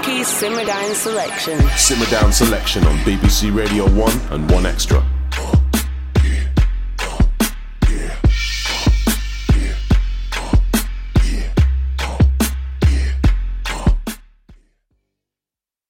funky Simmer Down selection. Simmer Down selection on BBC Radio 1 and 1 Extra.